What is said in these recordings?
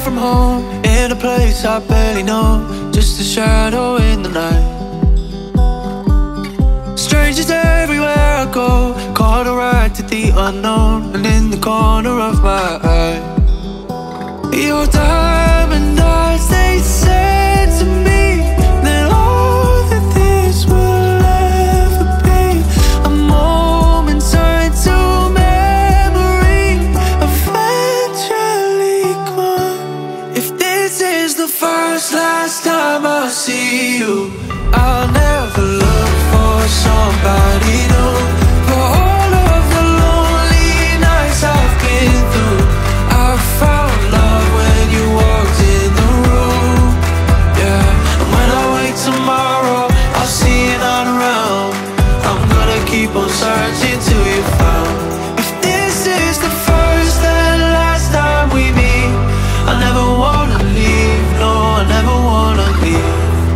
from home, in a place I barely know, just a shadow in the night. Strangers everywhere I go, caught a ride to the unknown, and in the corner of my eye, your diamond eyes, they said to me that all that this will ever be, a moment turned to memory, eventually gone. If this is the first, last time I'll see you, I'll never look for somebody new. For all of the lonely nights I've been through, I found love when you walked in the room. Yeah, and when I wake tomorrow, I'll see you not around. I'm gonna keep on searching till you found. If this is the first and last time we meet, I never wanna leave, no, I never wanna leave.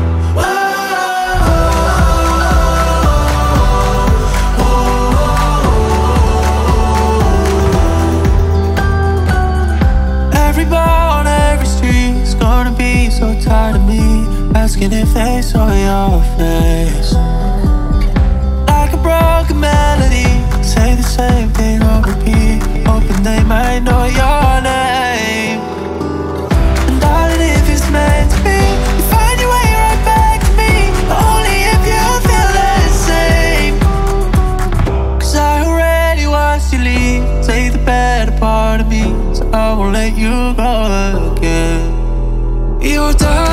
So tired of me asking if they saw your face. Like a broken melody, say the same thing on repeat, hoping they might know your name. And darling, if it's meant to be, you find your way right back to me, only if you feel the same. Cause I already watched you leave, take the better part of me, so I won't let you go again. Your